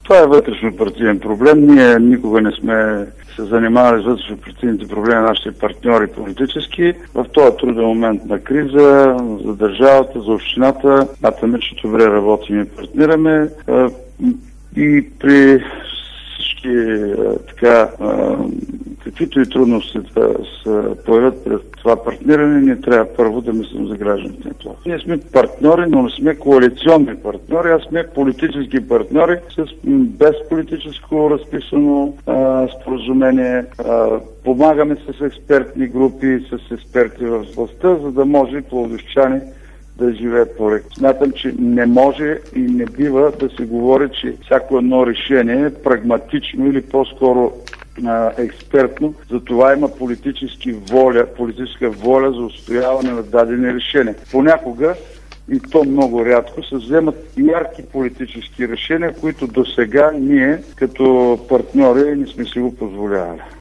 Това е вътрешно партиен проблем. Ние никога не сме се занимавали с вътрешно партийните проблеми на нашите партньори политически. В този труден момент на криза за държавата, за общината, смятаме, че добре работим и партнираме. И при всички каквито и трудности да се появят пред това партниране, ние трябва първо да мислим за гражданите на това. Ние сме партньори, но не сме коалиционни партньори, а сме политически партньори без политическо разписано споразумение. Помагаме с експертни групи, с експерти в властта, за да може пловдивчани да живеят по-леко. Смятам, че не може и не бива да се говори, че всяко едно решение е прагматично или по-скоро експертно. Затова има политическа воля за устояване на дадени решения. Понякога, и то много рядко, се вземат ярки политически решения, които досега ние като партньори не сме си го позволявали.